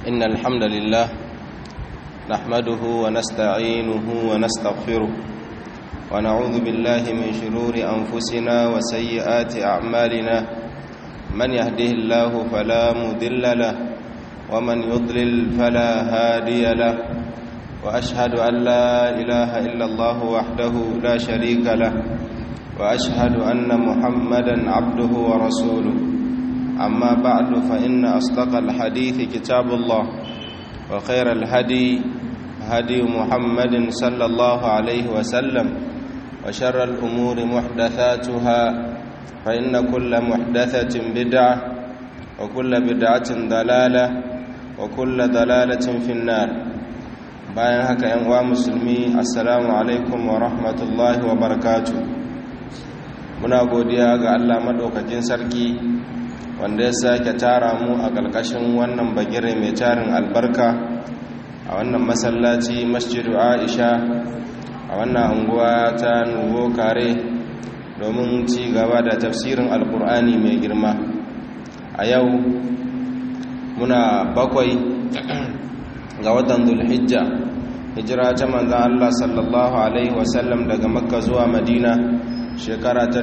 إن الحمد لله نحمده ونستعينه ونستغفره ونعوذ بالله من شرور أنفسنا وسيئات أعمالنا من يهده الله فلا مضل له ومن يضلل فلا هادي له وأشهد أن لا إله إلا الله وحده لا شريك له وأشهد أن محمدا عبده ورسوله أما بعد فإن أصدق الحديث كتاب الله وخير الهدي هدي محمد صلى الله عليه وسلم وشر الأمور محدثاتها فإن كل محدثة بدعة وكل بدعة ضلالة وكل ضلالة في النار. bayan haka yan uwa musulmi, assalamu alaikum wa rahmatullahi wa barakatuh. Muna godiya ga Allah madaukakin sarki wanda ya sake tara mu a ƙarƙashin wannan bagire mai tarin albarka a wannan masallaci Masjidu Aisha a wannan unguwa ta Nuvo Kare domin ci gaba da tafsirin Alƙur'ani mai girma. A yau muna 7 ga watan Dhul-Hijja, hijira ta manzon Allah sallallahu alaihi wasallam daga Makka zuwa Madina shekara ta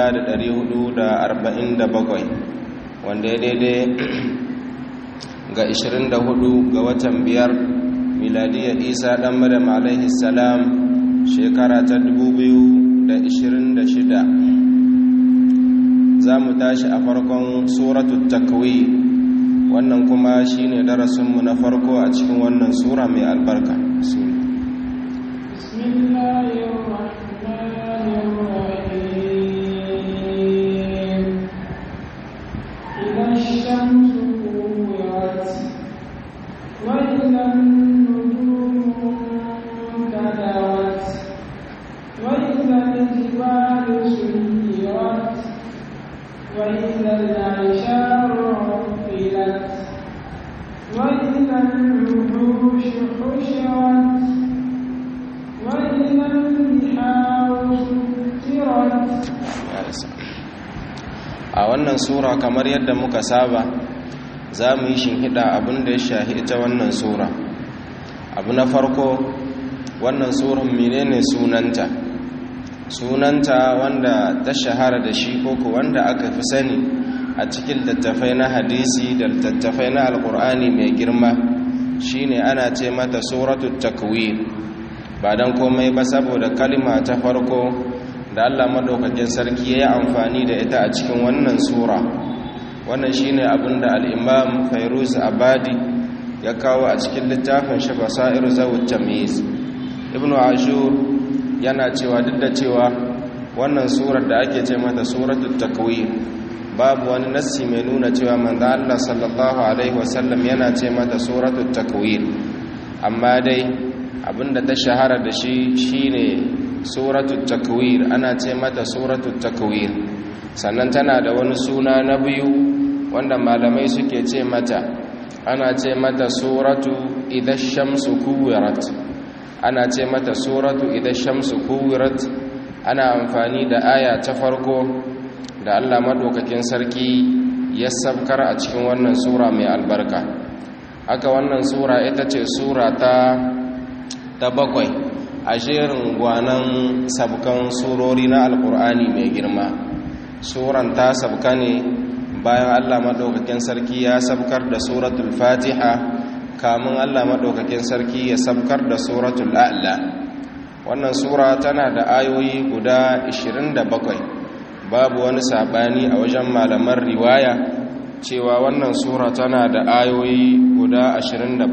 1447 wanda ya daidai ga 24 ga watan 5 miladiyar Isa dan Maryam alaihi salam shekara ta 2026. za mu tashi a farkon suratul takwir, wannan kuma shine darasinmu na farko a cikin wannan sura mai albarka. وإذا العشار عطلت وإذا الوحوش حشرت وإذا البحار سجرت. a wannan sura kamar yadda muka saba za mu yi shinhiɗa abin da ya shahi ita wannan sura. Abu na farko, wannan suran menene sunanta wanda ta shahara da shi koko wanda aka fi sani a cikin littattafai na hadisi da littattafai na alkur'ani mai girma shine ana ce mata suratul takwir, ba dan komai ba saboda kalma ta farko da Allah madaukakin sarki ya yi amfani da ita a cikin wannan sura. Wannan shine abinda al-Imam Fairuz Abadi ya kawo a cikin littafin shi Basairu Zawut Tamyiz. Ibn Ashur yana cewa duk da cewa wannan surar da ake ce mata suratul takwir babu wani nassi mai nuna cewa manzo Allah sallallahu alaihi wasallam yana ce mata suratul takwir, amma dai abinda ta shahara da shi shine suratul takwir, ana ce mata suratul takwir. Sannan tana da wani suna na biyu wanda malamai suke ce mata, ana ce mata suratu idha shamsu kuwirat, ana ce mata suratu idan shamsu kuwirat. Ana amfani da aya ta farko da Allah madaukakin sarki ya sabkar a cikin wannan sura mai albarka. Haka wannan sura ita ce sura ta 7 a jerin gwanan sabkan surori na alkur'ani mai girma. Suran ta sabka ne bayan Allah madaukakin sarki ya sabkar da suratul Fatiha, kamun Allah maɗaukakin sarki ya sabkar da suratul A'la. Wannan sura tana da ayoyi guda 27, babu wani sabani a wajen malaman riwaya cewa wannan sura tana da ayoyi guda 27.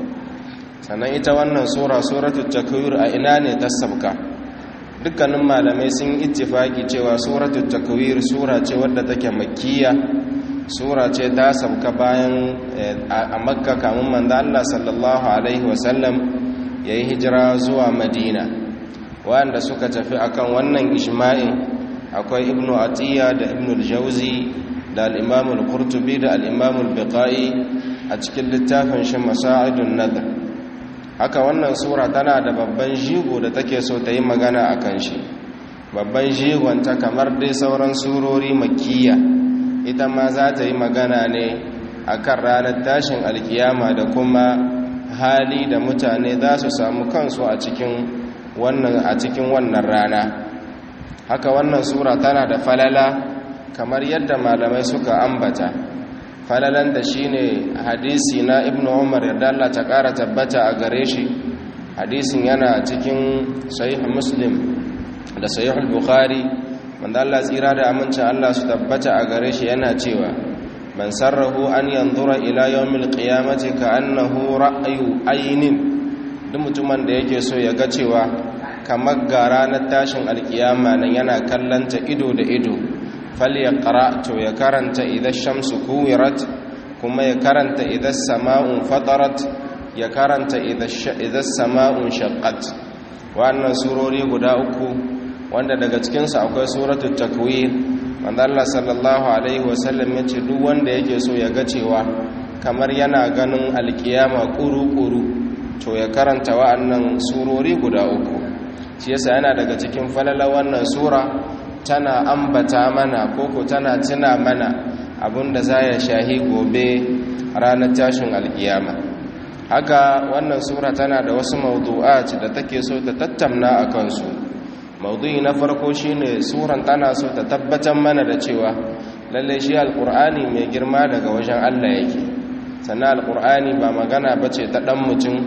Sannan ita wannan sura suratul takwir a ina ne ta sabka? Dukkanin malamai sun ittifaki cewa suratul takwir sura ce wadda take makkiya, sura ce ta sabka bayan a makka kamun manzo Allah sallallahu alaihi wasallam ya yi hijira zuwa madina. Wanda suka tafi akan wannan ijma'in akwai ibnu atiya da ibnu al-jawzi da al-imam al-qurtubi da al-imam al-biqai a cikin littafin shi masa'idun nadr. Haka wannan sura tana da babban jigo da take so ta yi magana akan shi. Babban jigon ta kamar dai sauran surori makkiya ita ma za ta yi magana ne akan ranar tashin alkiyama da kuma hali da mutane za su samu kansu a cikin wannan rana. Haka wannan sura tana da falala kamar yadda malamai suka ambata. Falalan da shine hadisi na Ibn Umar yadda Allah ta ƙara tabbata a gare shi. Hadisin yana cikin Sahih Muslim da Sahih Bukhari, wanda Allah tsira da amincin Allah su tabbata a gare shi yana cewa man sarrahu an yanzura ila yawmil qiyamati ka'annahu ra'yu aynin. Duk mutumin da yake so ya ga cewa kamar ga ranar tashin alkiyama nan yana kallanta ido da ido, falyaqra, to ya karanta idha shamsu kuwirat, kuma ya karanta idha sama'un fatarat, ya karanta idha sama'un shaqqat. Wannan surori guda uku wanda daga cikinsu akwai suratul takwir, wanda Allah sallallahu alaihi wasallam ya ce duk wanda yake so ya ga cewa kamar yana ganin alkiyama kuru-kuru, to ya karanta wa'annan surori guda uku. Shi yasa yana daga cikin falala wannan sura, tana ambata mana koko tana tuna mana abinda za ya shahi gobe ranar tashin alkiyama. Haka wannan sura tana da wasu mawdu'at da take so ta tattauna a kansu. Mawdu'i na farko shine suran tana so ta tabbatar mana da cewa lalle shi alqur'ani mai girma daga wajen Allah yake. Sannan alqur'ani ba magana bace ta dan mutum,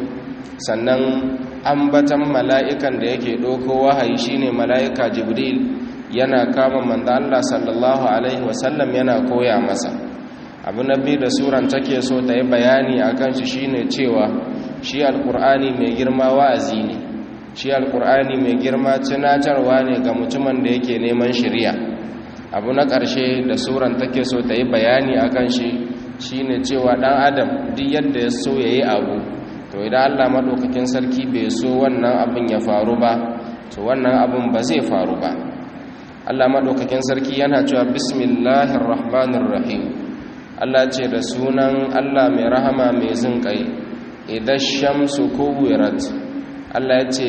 sannan ambatan mala'ikan da yake doko wahayi shine mala'ika Jibril, yana kama manzo Allah sallallahu alaihi wasallam yana koya masa. Abu nabi da suran take so ta yi bayani akan shi shine cewa shi alqur'ani mai girma wa'azi ne. Shi alkur'ani mai girma tunatarwa ne ga mutumin da yake neman shiriya. Abu na ƙarshe da suran take so ta yi bayani akan shi shine cewa ɗan adam duk yadda ya so ya yi abu, to idan Allah maɗaukakin sarki bai so wannan abin ya faru ba, to wannan abin ba zai faru ba. Allah maɗaukakin sarki yana cewa bismillahir rahmanir rahim. Allah ce da sunan Allah mai rahama mai jin ƙai. Idan shamsu kuwirat, Allah ya ce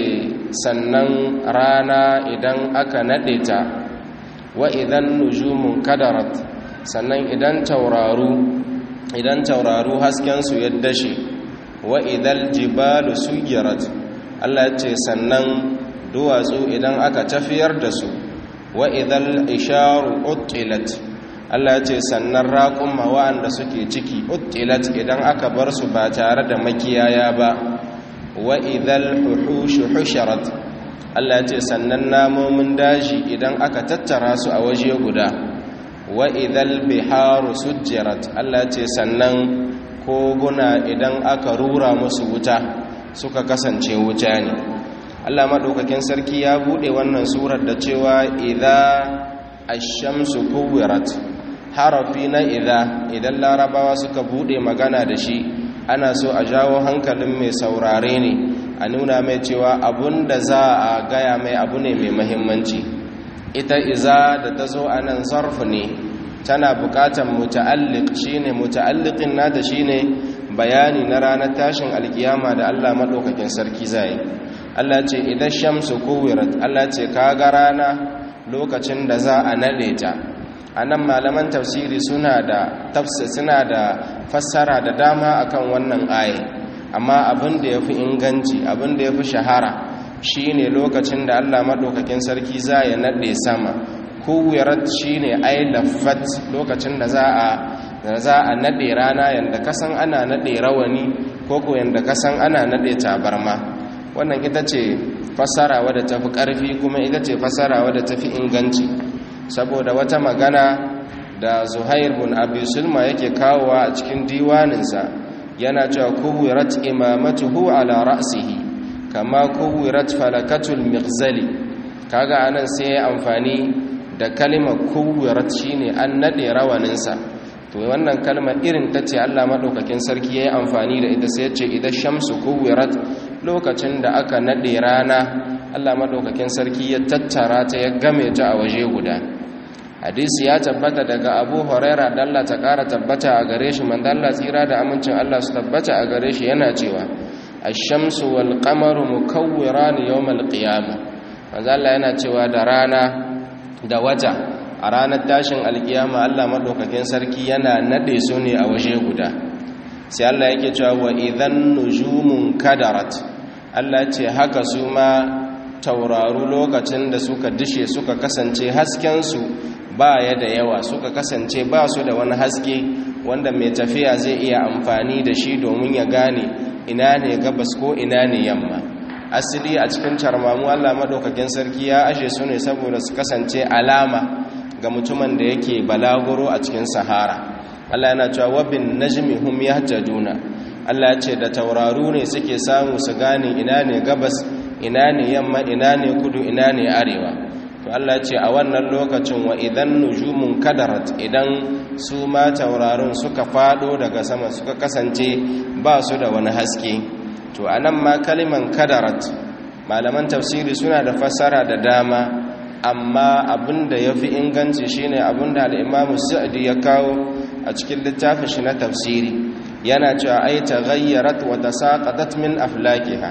sannan rana idan aka naɗe ta, wa idan nujumun kadarat, sannan idan tauraru haskensu ya dashe, wa idan jibalu sugirat, Allah ya ce sannan duwatsu idan aka tafiyar da su, wa idan isharu uttilat, Allah ya ce sannan raƙumma wa'anda suke ciki uttilat idan aka bar su ba tare da makiyaya ba, wa idhal huhushu husharat, Allah ce sannan namomin daji idan aka tattara su a waje guda, wa idhal biharu sujjirat, Allah ce sannan koguna idan aka rura musu wuta suka kasance wuta ne. Allah madaukakin sarki ya bude wannan surar da cewa idza ash-shamsu kuwirat. Harafi na idan larabawa suka bude magana da shi, ana so a jawo hankalin mai saurare ne, a nuna mai cewa abun da za a gaya mai abu ne mai mahimmanci. Ita iza da ta zo a nan zarf ne, tana bukatan muta'alliq, shine muta'alliqin nata shine bayani na ranar tashin alkiyama da Allah madaukakin sarki zai. Allah ce idan shamsu kuwirat, Allah ce kaga rana lokacin da za a nade ta. Anan malaman tafsiri suna da fassara da dama akan wannan aya, amma abin da yafi inganci, abin da yafi shahara shine lokacin da Allah madaukakin sarki za ya nade sama. Kuwirat shine ay laffat, lokacin da za a nade rana yanda kasan ana nade rawani ko yanda kasan ana nade tabarma. Wannan ita ce fassara wadda tafi karfi, kuma ita ce fassara wadda tafi inganci, saboda wata magana da Zuhair bin Abi Sulma yake kawowa a cikin diwaninsa, yana cewa kuwirat imamatuhu ala ra'sihi kama kuwirat falakatul mighzali. Kaga anan sai ya amfani da kalmar kuwirat shine an nade rawaninsa. To wannan kalmar irin ta ce Allah madaukakin sarki yayi amfani da ita, sai ya ce idan shamsu kuwirat, lokacin da aka nade rana Allah madaukakin sarki ya tattara ta ya game ta a waje guda. Hadisi ya tabbata daga Abu Huraira da Allah ta kara tabbata a gare shi, manzo Allah tsira da amincin Allah su tabbata a gare shi yana cewa ash-shamsu wal qamaru mukawwiran yawm al-qiyamah. Manzo Allah yana cewa da rana da wata a ranar tashin alkiyama Allah madaukakin sarki yana nade su ne a waje guda sai Allah yake cewa wa idan nujumun kadarat Allah ce haka su ma tauraru lokacin da suka dishe suka kasance haskensu ba ya da yawa suka kasance ba su da wani haske wanda mai tafiya zai iya amfani da shi domin ya gane ina ne gabas ko ina ne yamma. Asali a cikin carmamu Allah madaukakin sarki ya ashe su ne saboda su kasance alama ga mutumin da yake balaguro a cikin sahara. Allah yana cewa wabin najmi hum yahtaduna. Allah ya ce da tauraru ne suke samu su gane ina ne gabas ina ne yamma ina ne kudu ina ne arewa. To Allah ce a wannan lokacin wa idan nujumun kadarat, idan su ma taurarun suka fado daga sama suka kasance ba su da wani haske. To anan ma kaliman kadarat malaman tafsiri suna da fassara da dama, amma abinda yafi inganci shine abinda al-Imam Sa'di ya kawo a cikin littafin shi na tafsiri. Yana cewa ay taghayyarat wa tasaqatat min aflakiha,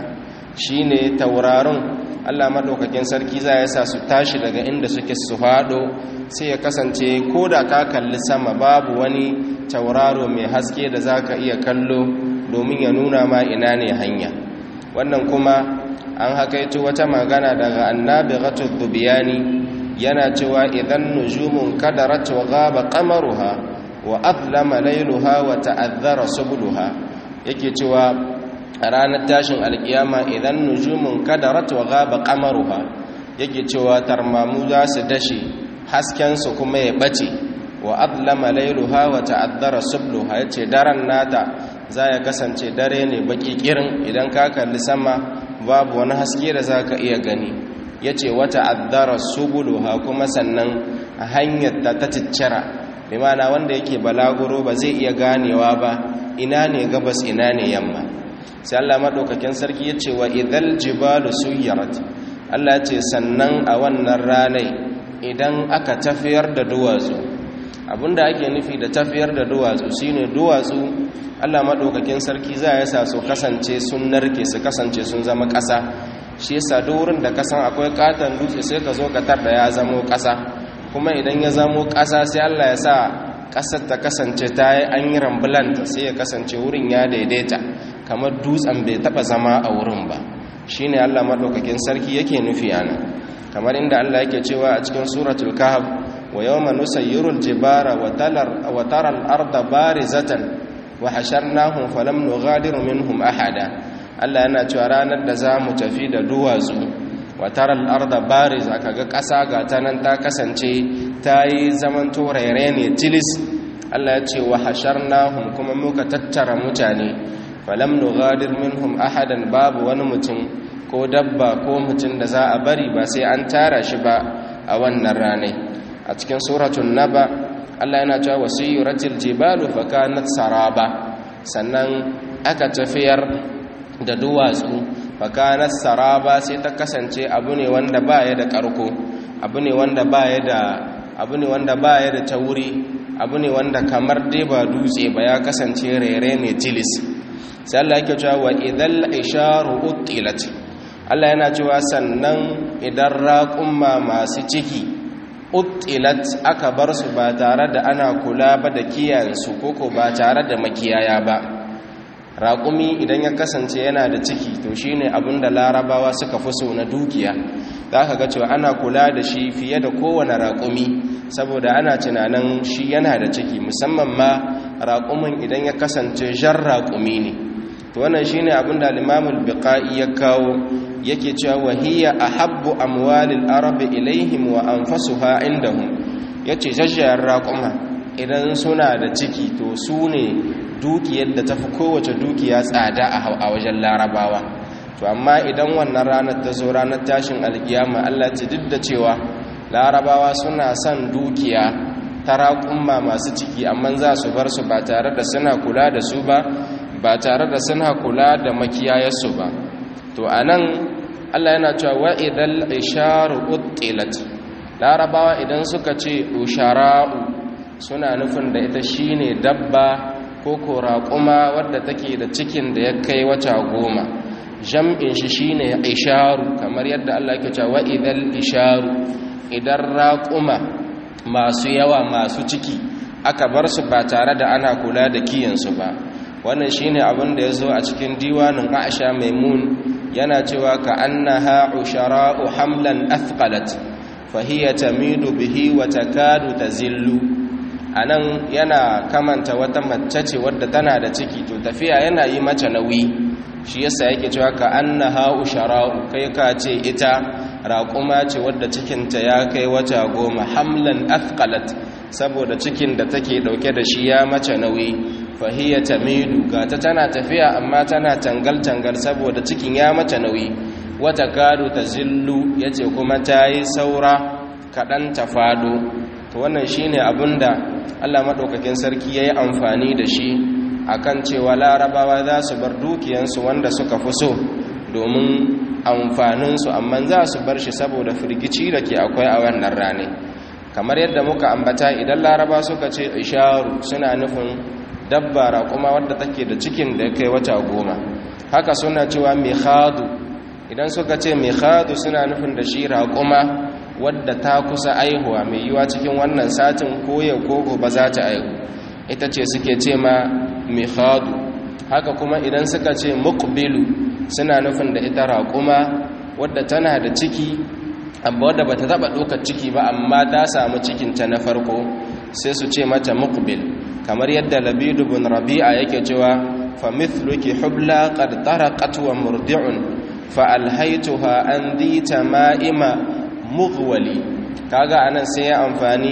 shine taurarun Allah madaukakin sarki zai sa su tashi daga inda suke su fado, sai ya kasance koda ka kalli sama babu wani tauraro mai haske da zaka iya kallo domin ya nuna ma ina ne hanya. Wannan kuma an hakaito wata magana daga Annabighatu Dhubiyani, yana cewa idan nujumun kadarat wa ghaba qamaruha wa adlama layluha wa ta'adhara subluha, yake cewa a ranar tashin alkiyama idan nujumun kadarat wa ghaba qamaruha, yake cewa tarmamu za su dashe hasken su kuma ya bace, wa adlama layluha wa ta'addara subluha, yace daren nata za ya kasance dare ne baki kirin, idan ka kalli sama babu wani haske da zaka iya gani. Yace wa ta'addara subluha, kuma sannan hanyar ta ciccira, bi ma'ana wanda yake balaguro ba zai iya ganewa ba ina ne gabas ina ne yamma. Sai Allah madaukakin sarki yace wa idhal jibalu suyirat, Allah ce sannan a wannan ranai idan aka tafiyar da duwatsu. Abinda ake nufi da tafiyar da duwatsu shine duwatsu Allah madaukakin sarki za ya sa su kasance sun narke, su kasance sun zama ƙasa. Shi yasa duk wurin da kasan akwai katon dutse sai ka zo ka tarda ya zamo ƙasa, kuma idan ya zamo ƙasa sai Allah ya sa ƙasar ta kasance ta yi an yi rambulanta, sai ya kasance wurin ya daidaita kamar dutsen bai taba zama a wurin ba. Shine Allah madaukakin sarki yake nufi ana, kamar inda Allah yake cewa a cikin suratul kahf wa yawma nusayyirul jibara wa taral arda barizatan wa hasharnahum falam nughadir minhum ahada. Allah yana cewa ranar da zamu tafi da duwatsu, wa taral arda bariza, kaga ƙasa ga ta nan ta kasance ta yi zaman torere ne tilis. Allah ya ce wa hasharnahum, kuma muka tattara mutane, falam nughadir minhum ahadan, babu wani mutum ko dabba ko mutum da za a bari ba sai an tara shi ba a wannan ranai. A cikin suratul naba Allah yana cewa wasiyuratil jibalu fakanat saraba, sannan aka tafiyar da duwatsu fakanat saraba, sai ta kasance abu ne wanda baya da karko, abu ne wanda baya da tauri, abu ne wanda kamar dai ba dutse ba, ya kasance rere ne tilis. Sai Allah yake cewa wa idhal isharu utilat, Allah yana cewa sannan idan raqumma masu ciki utilat aka bar su ba tare da ana kula ba da kiyayensu, koko ba tare da makiyaya ba. Raƙumi idan ya kasance yana da ciki to shine abinda larabawa suka fi so na dukiya, za ka ga cewa ana kula da shi fiye da kowane raƙumi, saboda ana tunanin shi yana da ciki, musamman ma raƙumin idan ya kasance jan raƙumi ne. To wannan shine abinda al-Imam al-Biqai ya kawo, yake cewa wahiya ahabbu amwalil arabi ilaihim wa anfasuha indahum, yace jajjayar raƙuma idan suna da ciki to su ne dukiyar da tafi kowace dukiya tsada a wajen larabawa. To amma idan wannan ranar ta zo, ranar tashin alkiyama, Allah ce duk da cewa larabawa suna son dukiya ta raƙumma masu ciki, amma za su bar su ba tare da suna kula da su ba tare da suna kula da makiyayarsu ba. To anan Allah yana cewa wa idal isharu utilat, larabawa idan suka ce ushara'u suna nufin da ita shine dabba ko raƙuma wadda take da cikin da ya kai wata 10. Jam'in shi shine isharu, kamar yadda Allah yake cewa wa idal isharu, idan raƙuma masu yawa masu ciki aka bar su ba tare da ana kula da kiyansu ba. wannan shine abin da yazo a cikin diwanin Aisha Maimun yana cewa ka annaha ushara'u hamlan athqalat fahiya tamidu bihi wa takadu tazillu. anan yana kamanta wata mace ce wadda tana da ciki to tafiya yana yi mata nauyi, shi yasa yake cewa ka annaha ushara'u, kai ka ce ita raƙuma ce wadda cikinta ya kai wata 10, hamlan athqalat, saboda cikin da take dauke da shi ya mace nauyi. fahiya tamidu, gata tana tafiya amma tana tangal-tangal saboda cikin ya mace nauyi. wata kadu tazillu, yace kuma tayi saura kadan ta fado. to wannan shine abinda Allah madaukakin sarki yayi amfani da shi akan cewa larabawa za su bar dukiyansu wanda suka fi so domin amfaninsu, amma za su bar shi saboda firgici da ke akwai a wannan rane. kamar yadda muka ambata, idan laraba suka ce isharu suna nufin dabba raƙuma wadda take da cikin da kai wata 10. haka suna cewa mikhadu, idan suka ce mikhadu suna nufin da shi raƙuma wadda ta kusa aihuwa, mai yiwa cikin wannan satin koya koko ba za ta aihu, ita ce suke ce ma mikhadu. haka kuma idan suka ce muqbilu suna nufin da ita raƙuma wadda tana da ciki amma wadda bata taba ɗaukar ciki ba amma ta samu cikinta na farko, sai su ce mata muqbil. kamar yadda Labid ibn Rabi'a yake cewa fa mithluki hubla qad taraqat wa murdi'un fa alhaytuha an di tama'ima mughwali. kaga anan sai ya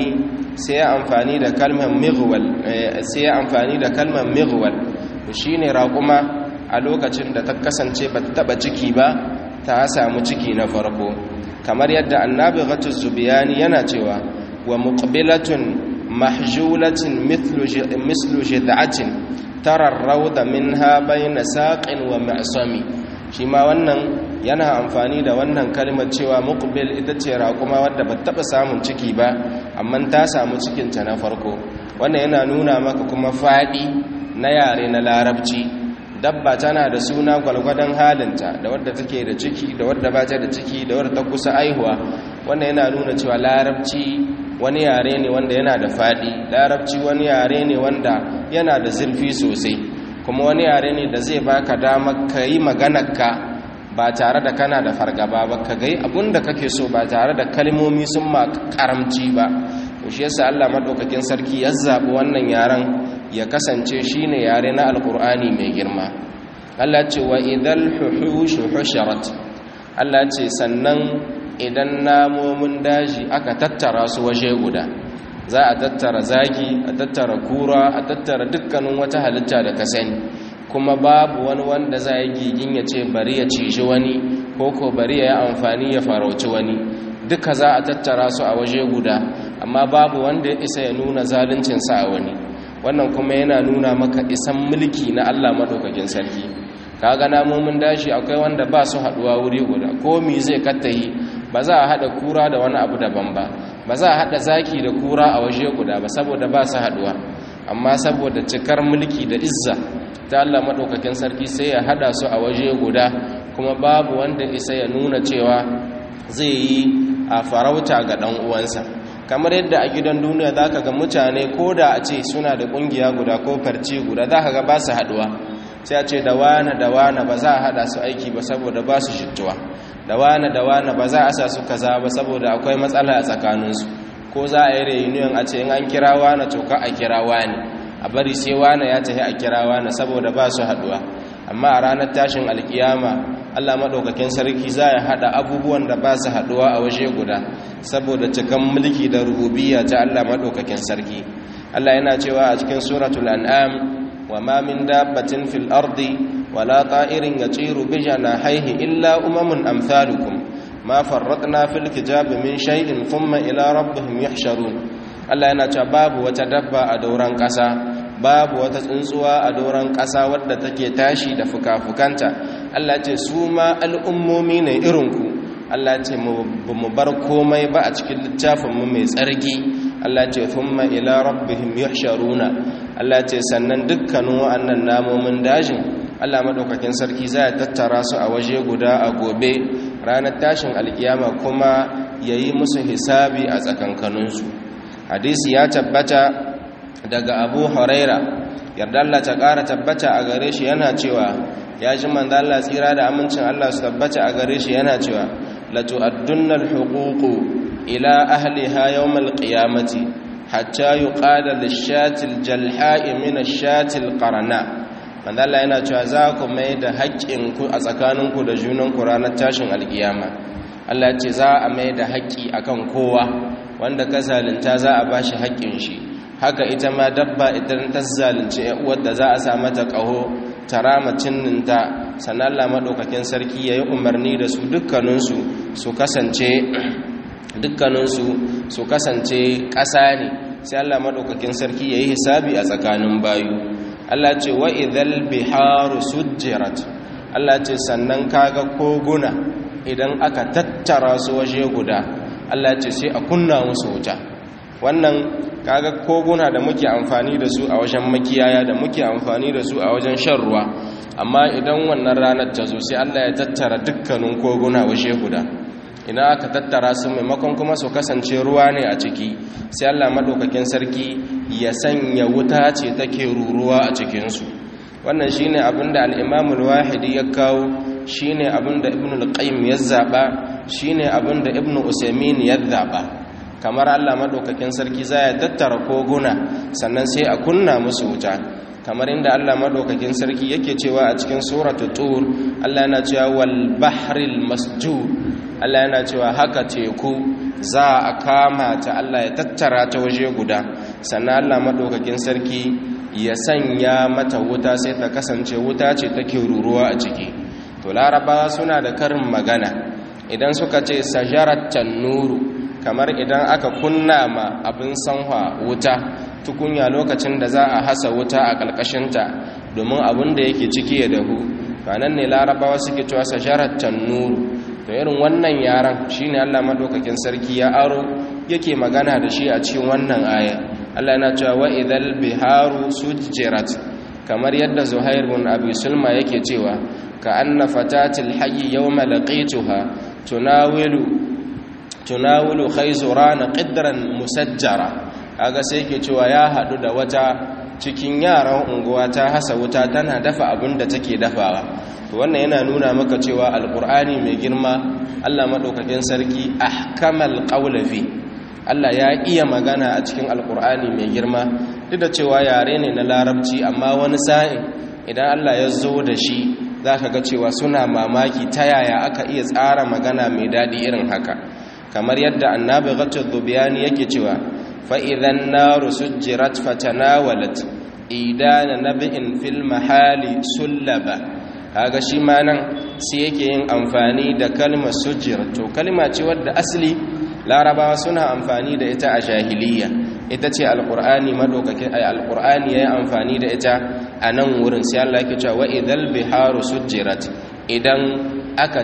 amfani da kalmar mughwal, sai ya amfani da kalmar mughwal. shine raƙuma a lokacin da ta kasance ba ta taba ciki ba ta samu ciki na farko. kamar yadda annabi ghatuz zubiyani yana cewa wa muqbilatun mahjulatin mithlu jid'atin tara ar-rawda minha bayna saqin wa ma'sami. shi ma wannan yana amfani da wannan kalmar cewa muqbil ita ce raƙuma wadda ba taba samun ciki ba amma ta samu cikinta na farko. wannan yana nuna maka kuma fadi na yare na larabci. dabba tana da suna gwalgwadon halinta, da wadda take da ciki da wadda ba ta da ciki da wadda ta kusa aihuwa. wannan yana nuna cewa larabci wani yare ne wanda yana da faɗi, larabci wani yare ne wanda yana da zurfi sosai, kuma wani yare ne da zai baka dama ka yi maganarka ba tare da kana da fargaba ba, ka gai abin da kake so ba tare da kalmomi sun ma karamci ba. shi yasa Allah madaukakin sarki ya zabi wannan yaren ya kasance shine yare na alqur'ani mai girma. Allah ce wa idhal huhush husharat, Allah ce sannan idan namomin daji aka tattara su waje guda, za a tattara zaki, a tattara kura, a tattara dukkanin wata halitta da ka sani, kuma babu wani wanda za ya gigin ya ce bari ya ciji wani ko bari ya yi amfani ya farauci wani. duka za a tattara su a waje guda, amma babu wanda ya isa ya nuna zaluncinsa a wani. wannan kuma yana nuna maka isan mulki na Allah madaukakin sarki. kaga namomin dashi akwai wanda ba su haduwa wuri guda, komi zai kattahi, ba za a hada kura da wani abu daban ba za a hada zaki da kura a waje guda ba saboda ba su haduwa. amma saboda cikar mulki da izza ta Allah madaukakin sarki sai ya hada su a waje guda, kuma babu wanda isa ya nuna cewa zai yi a farauta ga dan uwansa. kamar yadda a gidan duniya zaka ga mutane koda a ce suna da kungiya guda ko farci guda zaka ga ba su haduwa, sai a ce da wane ba za a hada su aiki ba saboda ba su shittuwa, da wane ba za a sa su kaza ba saboda akwai matsala a tsakaninsu. ko za a yi reunion a ce in an kira wane to ka a kira wane, a bari sai wane ya tafi a kira wane saboda ba su haduwa. amma a ranar tashin alkiyama Allah madaukakin sarki za ya hada abubuwan da ba su haduwa a waje guda saboda cikan mulki da rububiyya ta Allah madaukakin sarki. Allah yana cewa a cikin suratul an'am wa ma min dabbatin fil ardi wala ta'irin yatiru bi janahihi illa umamun amsalukum ma farratna fil kitabi min shay'in thumma ila rabbihim yuhsharun. Allah yana cewa babu wata dabba a dauran kasa, babu wata tsuntsuwa a doron ƙasa wadda take tashi da fuka-fukanta. Allah ce su ma al'ummomi ne irinku. Allah ce mu bar komai ba a cikin littafinmu mai tsarki. Allah ce thumma ila rabbihim yuhsharuna. Allah ce sannan dukkanin wa'annan namomin dajin Allah madaukakin sarki za ya tattara su a waje guda a gobe ranar tashin alkiyama, kuma yayi musu hisabi a tsakankaninsu. hadisi ya tabbata daga Abu Huraira yarda Allah ta ƙara tabbata a gare shi yana cewa ya ji manzo Allah tsira da amincin Allah su tabbata a gare shi yana cewa la tu'addunna al-huququ ila ahliha yawm al-qiyamati hatta yuqala lish-shati al-jalha'i min ash-shati al-qarna. manzo Allah yana cewa za ku mai da haƙƙin ku a tsakaninku da junan ku ranar tashin alƙiyama. Allah ya ce za a mai da haƙƙi akan kowa, wanda ka zalunta za a bashi haƙƙin shi. Haka ita ma dabba idan ta zalunci uwar da za a sa mata ƙaho ta rama cinninta, sannan Allah madaukakin sarki yayi umarni da su dukkaninsu su kasance ƙasa ne, sai Allah madaukakin sarki yayi hisabi a tsakanin bayu. Allah ce wa idhal biharu sujjirat. Allah ce sannan kaga koguna idan aka tattara su waje guda, Allah ce sai a kunna musu wuta. Wannan kaga koguna da muke amfani da su a wajen makiyaya, da muke amfani da su a wajen shan ruwa, amma idan wannan ranar ta zo sai Allah ya tattara dukkanin koguna waje guda. Ina aka tattara su maimakon kuma su kasance ruwa ne a ciki, sai Allah madaukakin sarki ya sanya wuta ce take ruruwa a cikinsu. Wannan shine abinda al-Imam al-Wahidi ya kawo, shine abinda Ibn al-Qayyim ya zaba, shine abinda Ibn Usaymin ya zaba. Kamar Allah madaukakin sarki zai tattara koguna sannan sai a kunna musu wuta, kamar inda Allah madaukakin sarki yake cewa a cikin suratul Tur, Allah yana cewa wal bahril masjur. Allah yana cewa haka teku za a kama ta, Allah ya tattara ta waje guda, sannan Allah madaukakin sarki ya sanya mata wuta sai ta kasance wuta ce take ruruwa a ciki. To larabawa suna da karin magana idan suka ce sajarat tannuru, kamar idan aka kunna ma abin sanwa wuta tukunya lokacin da za a hasa wuta a kalkashinta domin abin da yake ciki ya dahu, kanan ne larabawa suke cewa sajarat tannuru. To irin wannan yaran shine Allah madaukakin sarki ya aro yake magana da shi a cikin wannan aya. Allah yana cewa wa idhal biharu sujjirat, kamar yadda Zuhair bin Abi Sulma yake cewa ka anna fatatil hayy yawma laqituha tunawilu khayzuran qidran musajjara. Kaga sai yake cewa ya hadu da wata cikin yaran unguwa ta hasa wuta tana dafa abin da take dafawa. To wannan yana nuna maka cewa alqur'ani mai girma Allah madaukakin sarki ahkamal qawli fi, Allah ya iya magana a cikin alqur'ani mai girma, duk da cewa yare ne na larabci, amma wani sa'in idan Allah ya zo da shi zaka ga cewa suna mamaki ta yaya aka iya tsara magana mai dadi irin haka. Kamar yadda annabi Ghatul Dubiyani yake cewa fa idhan naru sujjirat fatanawalat idana nab'in fil mahali sullaba. Kaga shi ma nan sai yake yin amfani da kalmar sujjir. To kalma ce wadda asali larabawa suna amfani da ita a jahiliya, ita ce alqur'ani madaukakin alqur'ani yayin amfani da ita a nan wurin. Sai Allah yake cewa wa idhal biharu sujjirat, idan aka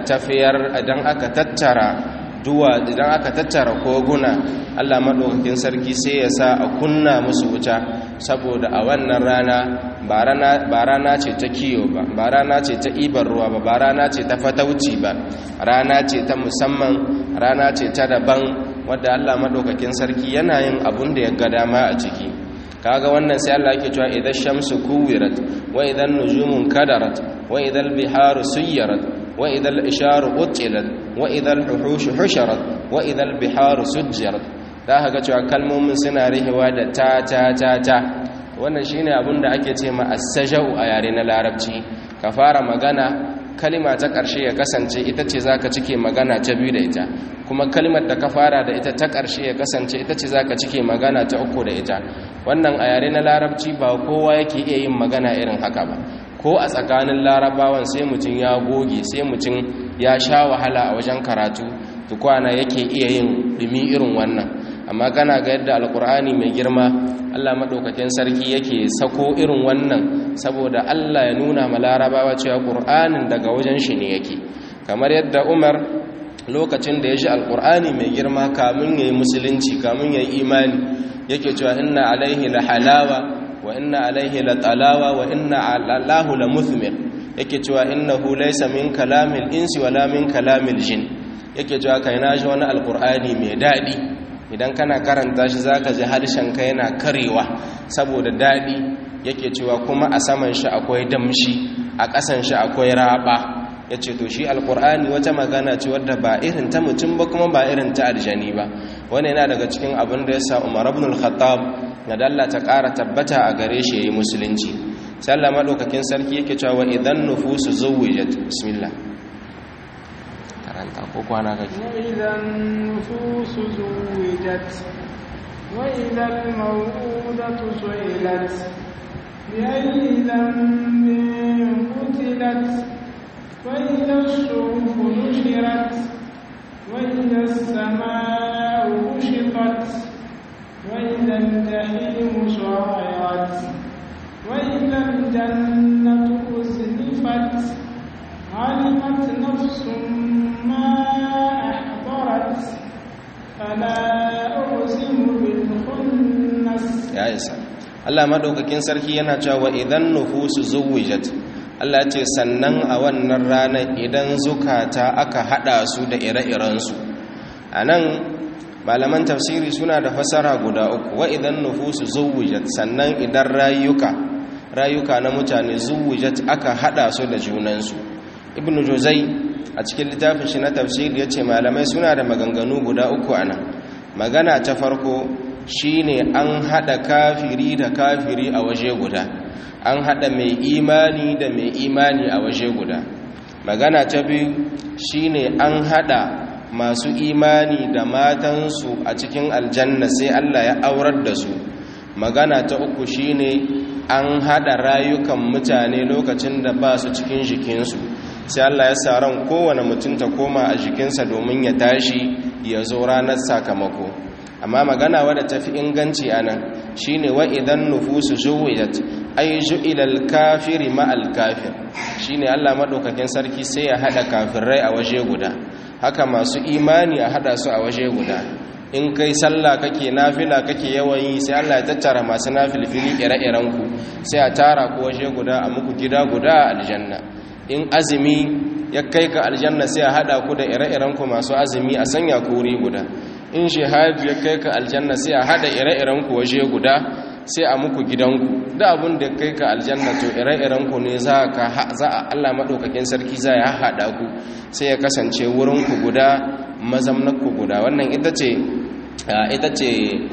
tattara koguna, Allah madaukakin sarki sai ya sa a kunna musu wuta, saboda a wannan rana ba rana ce ta kiyo ba rana ce ta ibar ruwa ba rana ce ta fatauci ba, rana ce ta musamman, rana ce ta daban, wadda Allah madaukakin sarki yana yin abun da ya ga dama a ciki. Kaga wannan sai Allah yake cewa idan shamsu kuwirat wa idan nujumun kadarat wa idan biharu suyirat wa idan isharu utilat wa idan huhushu husharat wa idan biharu sujjirat. Da haka cewa kalmomin suna rihewa da ta. Wannan shine abin da ake ce ma as-saja'u a yare na larabci. Ka fara magana, kalima ta ƙarshe ya kasance ita ce zaka cike magana ta biyu da ita, kuma kalimar da ka fara da ita ta ƙarshe ya kasance ita ce zaka cike magana ta uku da ita. Wannan a yare na larabci ba kowa yake iya yin magana irin haka ba. Ko a tsakanin larabawan sai mutum ya goge, sai mutum ya sha wahala a wajen karatu tukwana yake iya yin dumi irin wannan. Amma kana ga yadda alkur'ani mai girma Allah madaukakin sarki yake sako irin wannan, saboda Allah ya nuna ma larabawa cewa qur'anin daga wajen shi ne yake. Kamar yadda Umar lokacin da ya ji alkur'ani mai girma kamun yayi musulunci, kamun yayi imani, yake cewa inna alaihi la halawa wa inna alaihi la talawa wa inna alallahu la muthmir. Yake cewa innahu laysa min kalamil insi wala min kalamil jin. Yake cewa kai na ji wani alkur'ani mai dadi, idan kana karanta shi zaka ji harshen ka yana karewa saboda dadi yake cewa kuma a saman shi akwai damshi a ƙasan shi akwai raba yace to shi alqur'ani wata magana ce wadda ba irin ta mutum ba kuma ba irin ta aljani ba. Wannan yana daga cikin abin da yasa Umar ibn al-Khattab da Allah ta ƙara tabbata a gare shi yayin musulunci. Sai Allah madaukakin sarki yake cewa idan nufusu zuwijat bismillah karanta ko kwana kake idan nufusu zuwijat wa idan mawudatu su'ilat bi ayyi dhanbin qutilat wa idan as-suhufu nushirat wa idan as-samaa'u kushitat wa idan al-jahimu su'irat وإذا الجنة أزلفت علمت نفس ما أحضرت فلا أقسم بالخنس يا إسا Allah madaukakin sarki yana cewa idan nufusu zuwijat Allah ce sannan a wannan ranar idan zukata aka hada su da ire-irensu. Anan malaman tafsiri suna da fasara guda uku. Wa idan nufusu zuwijat sannan idan rayuka na mutane zuwijat aka hada su da junansu. Ibn Juzai a cikin littafin shi na tafsiri yace malamai suna da maganganu guda uku anan. Magana ta farko shine an hada kafiri da kafiri a waje guda, an hada mai imani da mai imani a waje guda. Magana ta biyu shine an hada masu imani da matansu a cikin aljanna sai Allah ya aurar da su. Magana ta uku shine an hada rayukan mutane lokacin da ba su cikin jikinsu sai Allah ya sa ran kowane mutum ta koma a jikinsa domin ya tashi ya zo ranar sakamako. Amma magana wadda tafi inganci anan shine wa idan nufusu zuwijat ay ju'ila al-kafiri ma al-kafir, shine Allah madaukakin sarki sai ya hada kafirai a waje guda, haka masu imani a hada su a waje guda. In kai sallah kake nafila kake yawan yi sai Allah ya tattara masu nafilfili ire-iren ku sai a tara ku waje guda a muku gida guda a aljanna. In azumi ya kai ka aljanna sai a hada ku da ire-iren ku masu azumi a sanya ku wuri guda. In shihadi ya kai ka aljanna sai a hada ire-iren ku waje guda sai a muku gidanku. Da abun da kai ka aljanna to ire-iren ku ne za a Allah madaukakin sarki za ya hada ku sai ya kasance wurin ku guda, mazamnar ku guda. Wannan ita ce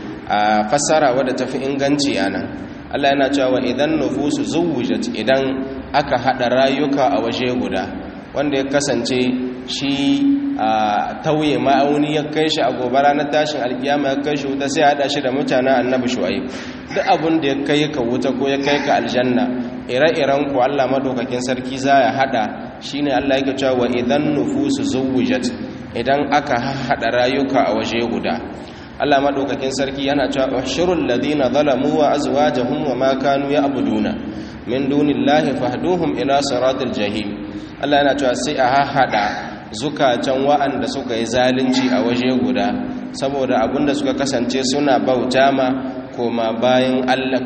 fassara wadda tafi inganci anan. Allah yana cewa idan nufusu zuwijat idan aka hada rayuka a waje guda, wanda ya kasance shi tauye ma'auni ya kai shi a gobe ranar tashin alkiyama ya kai shi wuta sai ya hada shi da mutanen annabi Shu'aib. Duk abin da ya kai ka wuta ko ya kai ka aljanna ire-iren ku Allah madaukakin sarki za ya hada. Shine Allah yake cewa idan nufusu zuwijat idan aka hada rayuka a waje guda. Allah madaukakin sarki yana cewa ushurul ladina zalamu wa azwajuhum wa ma kanu ya'buduna min dunillahi fahduhum ila siratil jahim. Allah yana cewa sai a hada zukatan wa'anda suka yi zalunci a waje guda saboda abinda suka kasance suna bauta ma koma bayan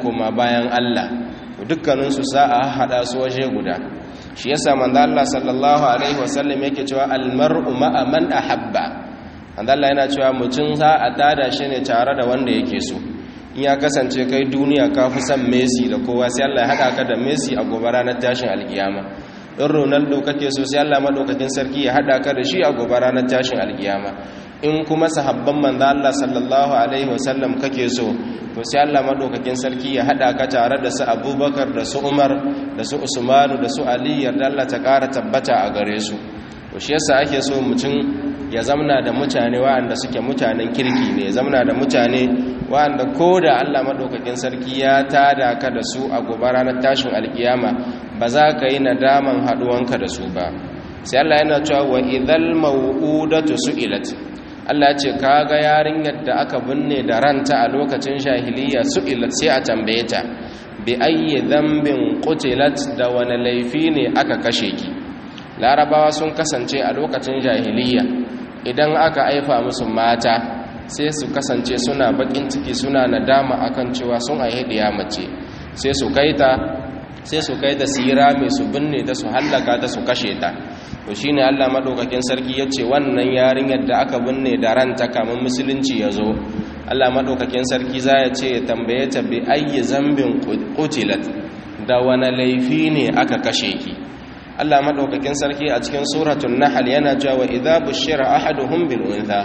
Allah dukkanin su sa a hada su waje guda. Shi yasa manzo Allah sallallahu alaihi wasallam yake cewa almar'u ma'a man ahabba. Manzo Allah yana cewa mutum za a tada shi ne tare da wanda yake so. In ya kasance kai duniya ka fi son Messi da kowa sai Allah ya hada ka da Messi a gobe ranar tashin alkiyama. In Ronaldo kake so sai Allah madaukakin sarki ya hada ka da shi a gobe ranar tashin alkiyama. In kuma sahabban manzo Allah sallallahu alaihi wasallam kake so to sai Allah madaukakin sarki ya hada ka tare da su Abubakar da su Umar da su Usman da su Ali yarda Allah ta kara tabbata a gare su. To shi yasa ake so mutum ya zamna da mutane waɗanda suke mutanen kirki ne, ya zamna da mutane waɗanda koda Allah madaukakin sarki ya tada ka da su a gobe ranar tashin alkiyama ba za ka yi nadaman haduwanka da su ba. Sai Allah yana cewa wa idhal maw'udatu su'ilat. Allah ce kaga yarinyar da aka binne da ranta a lokacin jahiliya su'ilat sai a tambaye ta bi ayyi dhanbin qutilat, da wani laifi ne aka kashe ki. Larabawa sun kasance a lokacin jahiliya idan aka aifa musu mata sai su kasance suna bakin ciki suna nadama akan cewa sun aihe diya mace sai su kaita sira mai su binne ta su hallaka ta su kashe ta. to shine Allah madaukakin sarki yace wannan yarinyar da aka binne da ranta kamin musulunci yazo Allah madaukakin sarki za ya ce ya tambaye ta bi ayyi zambin qutilat da wani laifi ne aka kashe ki Allah madaukakin sarki a cikin suratul nahl yana cewa idza bushira ahaduhum bil untha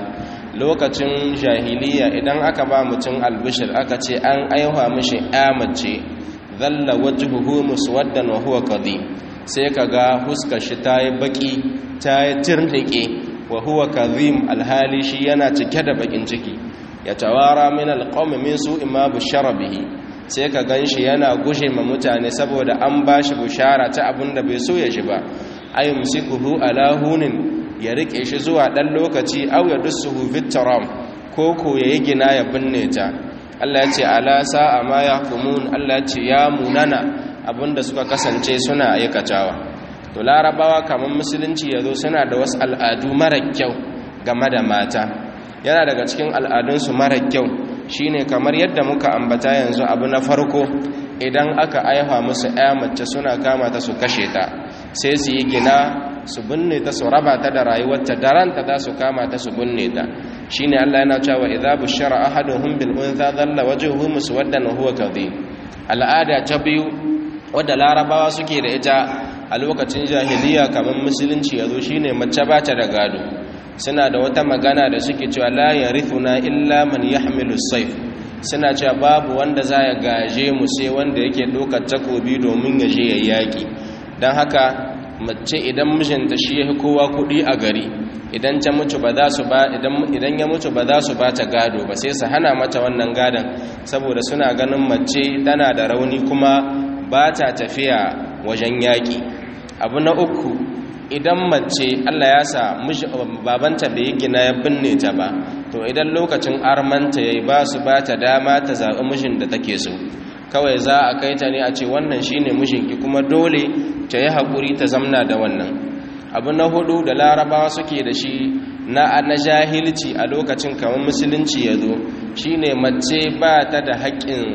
lokacin jahiliya idan aka ba mutum albishir aka ce an aiwa mishi amace dhalla wajhuhu muswaddan wa huwa kadhib sai kaga huskar shi tayi baki tayi tirnike wa huwa kadhib alhali shi yana cike da bakin ciki ya tawara min alqawmi min su'i ma bushara bihi sai ka ganshi yana gushe ma mutane saboda an bashi bushara ta abinda bai so ya ji ba ayyumsikuhu ala hunin ya rike shi zuwa dan lokaci aw ya dussuhu fit taram koko yayi gina ya binne ta Allah ya ce ala sa'a ma yahkumun Allah ya ce ya munana abinda suka kasance suna aikatawa to larabawa kaman musulunci yazo suna da wasu al'adu mara kyau game da mata yana daga cikin al'adunsu mara kyau shine kamar yadda muka ambata yanzu abu na farko idan aka aiha musu mace suna kama ta su kashe ta sai su yi gina su binne ta su raba ta da rayuwarta da ranta za su kama ta su binne ta shine Allah yana cewa idza bushara ahaduhum bil untha dhalla wajhuhu muswaddan wa huwa kadhib al'ada ta biyu wadda larabawa suke da ita a lokacin jahiliya kamar musulunci yazo shine mace ba ta da gado suna da wata magana da suke cewa la yarithuna illa man yahmilu sayf suna cewa babu wanda za ya gaje mu sai wanda yake dokar takobi domin ya je yayyaki dan haka mace idan mijinta shi ya kowa kudi a gari idan ta mutu ba za su ba idan ya mutu ba za su ba ta gado ba sai su hana mata wannan gadon saboda suna ganin mace tana da rauni kuma ba ta tafiya wajen yaki abu na uku idan mace Allah ya sa babanta bai gina ya binne ta ba to idan lokacin armanta yayi ba su ba ta dama ta zaɓi mijin da take so kawai za a kai ta ne a ce wannan shine mijinki kuma dole ta yi haƙuri ta zamna da wannan abu na hudu da larabawa suke da shi na jahilci a lokacin kamar musulunci ya zo shine mace ba ta da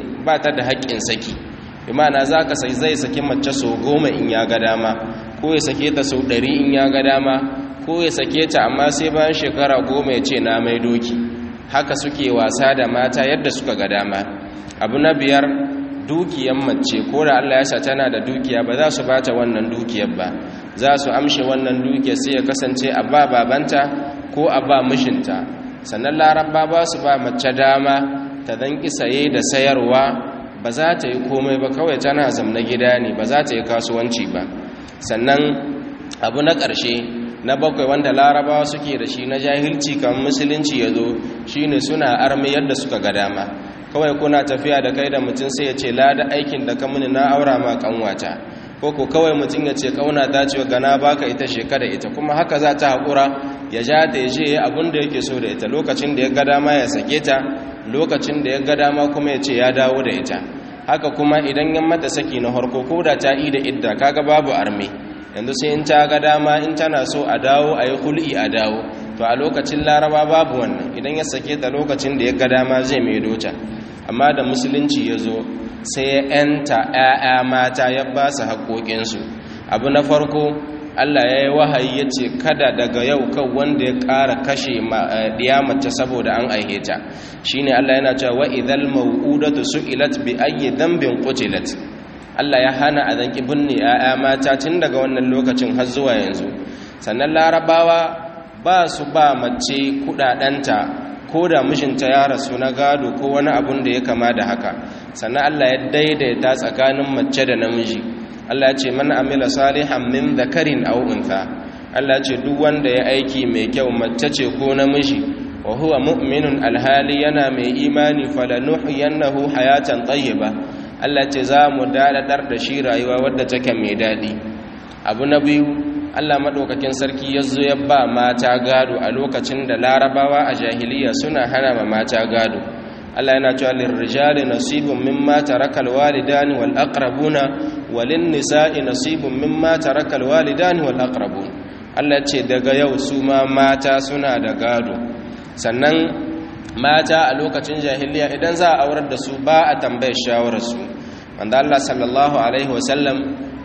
haƙƙin saki imana za ka zai saki mace sau 10 in ya ga dama ko ya sake ta sau 100 in ya ga dama ko ya sake ta amma sai bayan shekara 10 ya ce na mai doki haka suke wasa da mata yadda suka ga dama abu na 5 dukiyan mace ko da Allah ya sa tana da dukiya ba za su bata wannan dukiyar ba za su amshe wannan dukiyar sai ya kasance a ba babanta ko a ba mishinta sannan laraba ba su ba mace dama ta dan kisaye da sayarwa ba za ta yi komai ba kawai tana zamna gida ne ba za ta yi kasuwanci ba sannan abu na ƙarshe na 7 wanda larabawa suke da shi na jahilci kan musulunci ya zo shine suna armi yadda suka ga dama kawai kuna tafiya da kai da mutum sai ya ce lada aikin da ka muni na aura ma kanwata ko kawai mutum ya ce kauna ta ce gana baka ita shekara ita kuma haka za ta haƙura ya ja ta ya je abin da yake so da ita lokacin da ya ga dama ya sake ta lokacin da ya ga dama kuma ya ce ya dawo da ita haka kuma idan yan mata saki na harko ko da ta yi da idda kaga babu arme yanzu sai in ta ga dama in tana so a dawo a yi hul'i a dawo to a lokacin laraba babu wannan idan ya sake ta lokacin da ya ga dama zai mai dota amma da musulunci ya zo sai ya yanta 'ya'ya mata ya ba su haƙoƙinsu abu na farko Allah ya yi wahayi ya ce kada daga yau kan wanda ya ƙara kashe ɗiya mace saboda an aihe ta shi ne Allah yana cewa wa'idhal maw'udatu su'ilat bi ayyi dhanbin qutilat Allah ya hana a zanki binne 'ya'ya mata tun daga wannan lokacin har zuwa yanzu sannan larabawa ba su ba mace kuɗaɗenta ko da mijinta ya rasu na gado ko wani abun da ya kama da haka sannan Allah ya daidaita tsakanin mace da namiji Allah ya ce man amila salihan min dhakarin aw untha Allah ya ce duk wanda ya aiki mai kyau mace ce ko namiji wa huwa mu'minun alhali yana mai imani falanuhyiyannahu hayatan tayyiba Allah ya ce za mu dadadar da shi rayuwa wadda take mai dadi abu na biyu Allah madaukakin sarki yazo ya ba mata gado a lokacin da larabawa a jahiliya suna hana ma mata gado Allah yana cewa lirrijali nasibun mimma tarakal walidani wal aqrabuna walin nisa'i nasibun mimma tarakal walidani wal aqrabun Allah ce daga yau su ma mata suna da gado sannan mata a lokacin jahiliya idan za a aurar da su ba a tambayar shawarar su wanda Allah sallallahu alaihi wasallam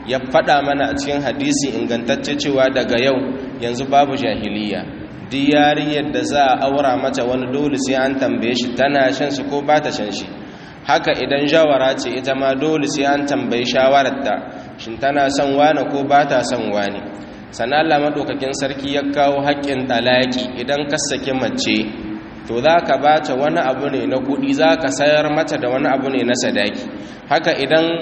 ya faɗa mana a cikin hadisi ingantacce cewa daga yau yanzu babu jahiliya. duk yariyar da za a aura mata wani dole sai an tambaye shi tana shan shi ko ba ta shan shi. haka idan jawara ce ita ma dole sai an tambayi shawararta shin tana son wani ko ba ta son wani. sannan Allah madaukakin sarki ya kawo haƙƙin talaki. idan ka saki mace to za ka ba ta wani abu ne na kuɗi, za ka sayar mata da wani abu ne na sadaki. haka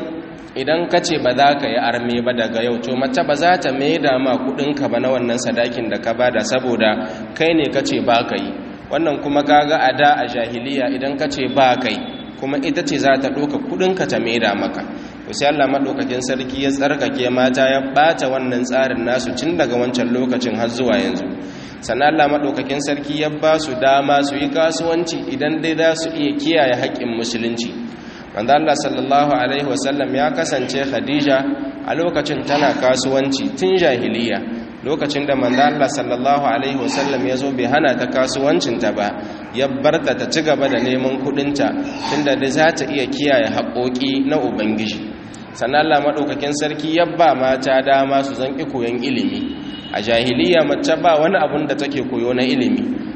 idan ka ce ba za ka yi arme ba daga yau to mace ba za ta mai da ma kuɗinka ba na wannan sadakin da ka bada saboda kai ne ka ce ba ka yi. wannan kuma kaga a da a jahiliya idan ka ce ba kai kuma ita ce za ta ɗauka kuɗinka ta mai da maka. to sai Allah maɗaukakin sarki ya tsarkake mata ya ɓata wannan tsarin nasu tun daga wancan lokacin har zuwa yanzu. sannan Allah maɗaukakin sarki ya ba su dama su yi kasuwanci idan dai za su iya kiyaye haƙƙin musulunci. wanda Allah sallallahu alaihi wasallam ya kasance Khadija a lokacin tana kasuwanci tun jahiliya. lokacin da manzo Allah sallallahu alaihi wasallam ya zo bai hana ta kasuwancinta ba, ya barta ta ci gaba da neman kudinta tunda da za ta iya kiyaye haƙoƙi na ubangiji. sannan Allah maɗaukakin sarki ya ba mata dama su zanki koyon ilimi. a jahiliya mace ba wani abun da take koyo na ilimi,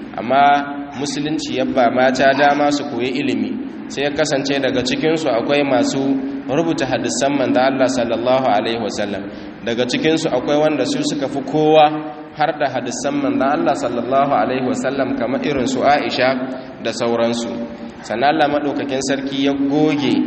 amma musulunci ya ba mata dama su koyi ilimi. sai ya kasance daga cikinsu akwai masu rubuta hadisan manzo Allah sallallahu alaihi wasallam. daga cikinsu akwai wanda su suka fi kowa har da hadisan manzo Allah sallallahu alaihi wasallam kamar irin su Aisha da sauransu. sannan Allah madaukakin sarki ya goge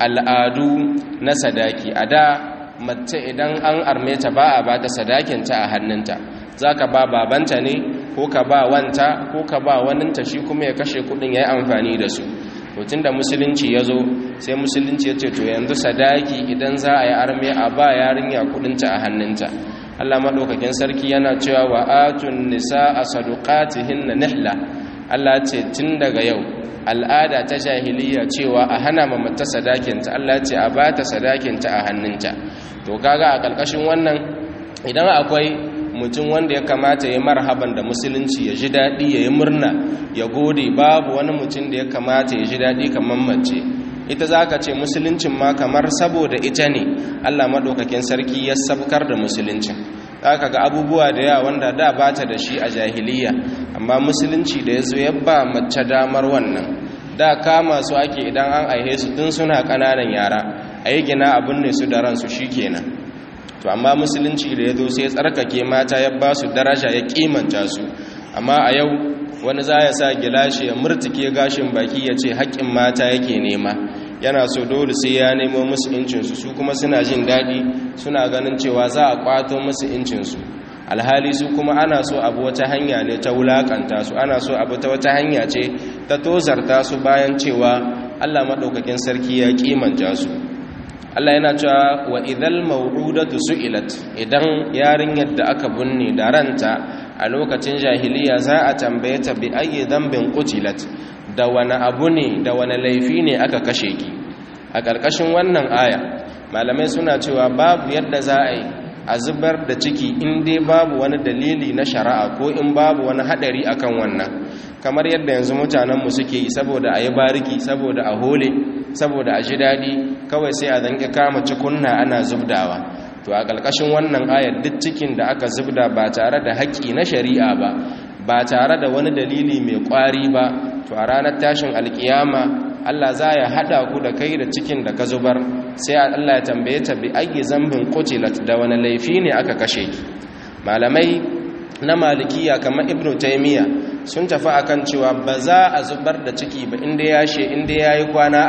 al'adu na sadaki. a da mace idan an arme ta ba a bata sadakinta a hannunta, zaka ba babanta ne ko ka ba wanta ko ka ba waninta, shi kuma ya kashe kudin ya yi amfani da su. tun da musulunci ya zo sai musulunci ya ce to yanzu sadaki idan za a yi arme a ba yarinya kudinta a hannunta. Allah maɗaukakin sarki yana cewa wa atun nisa a sadukatihinna nihla. Allah ce tun daga yau al'ada ta jahiliya cewa a hana ma mata sadakinta, Allah ce a ba ta sadakinta a hannunta. to kaga a ƙarƙashin wannan idan akwai mutum wanda ya kamata ya marhaban da musulunci, ya ji daɗi, ya yi murna, ya gode, babu wani mutum da ya kamata ya ji daɗi kamar mace. ita za ka ce musuluncin ma kamar saboda ita ne Allah maɗaukakin sarki ya sabkar da musuluncin. za ka ga abubuwa da yawa wanda da ba ta da shi a jahiliya, amma musulunci da ya zo ya ba mace damar wannan. da kama su ake idan an aihe su tun suna ƙananan yara, a yi gina abin ne su da ransu shi kenan. to amma musulunci da ya zo sai tsarkake mata ya ba su daraja, ya kimanta su. amma a yau wani za ya sa gilashi ya murtuke gashin baki ya ce haƙƙin mata yake nema, yana so dole sai ya nemo musu incinsu, su kuma suna jin daɗi, suna ganin cewa za a ƙwato musu incinsu. alhali su kuma ana so abu wata hanya ne ta wulaƙanta su, ana so abu ta wata hanya ce ta tozarta su, bayan cewa Allah maɗaukakin sarki ya kimanta su. Allah yana cewa wa idhal maw'udatu su'ilat. idan yarinyar da aka binne da ranta a lokacin jahiliya za a tambaye ta bi ayyi dhanbin qutilat, da wani abu ne, da wani laifi ne aka kashe ki. a ƙarƙashin wannan aya malamai suna cewa babu yadda za a yi a zubar da ciki in dai babu wani dalili na shari'a ko in babu wani hadari akan wannan, kamar yadda yanzu mutanenmu suke yi saboda a yi bariki, saboda a hole, saboda a ji daɗi, kawai sai a zanki kama cikunna ana zubdawa. to a ƙarƙashin wannan ayar duk cikin da aka zubda ba tare da haƙƙi na shari'a ba tare da wani dalili mai ƙwari ba, to a ranar tashin alƙiyama Allah za ya haɗa ku da kai da cikin da ka zubar, sai Allah ya tambaye ta bi ayyi zambin qutilat, da wani laifi ne aka kashe ki. malamai na malikiya kamar ibnu taymiya sun tafi akan cewa ba za a zubar da ciki ba inda ya yi kwana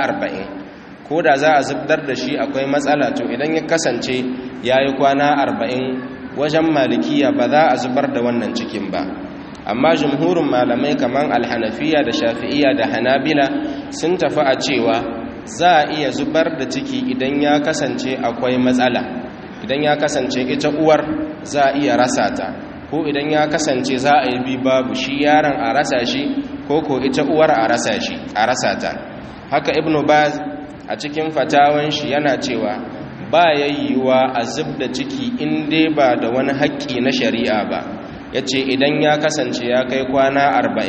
40, ko da za a zubar da shi akwai matsala. to idan ya kasance ya yi kwana 40 wajen malikiya ba za a zubar da wannan cikin ba. amma jumhurin malamai kamar alhanafiya da shafi'iya da hanabila sun tafi a cewa za a iya zubar da ciki idan ya kasance akwai matsala, idan ya kasance ita uwar za a iya rasa ta, ko idan ya kasance za a yi bi babu, shi yaron a rasa shi ko ita uwar a rasa ta. haka ibnu baz a cikin fatawan shi yana cewa ba yayyuwa a zub da ciki in dai ba da wani haƙƙi na shari'a ba. ya ce idan ya kasance ya kai kwana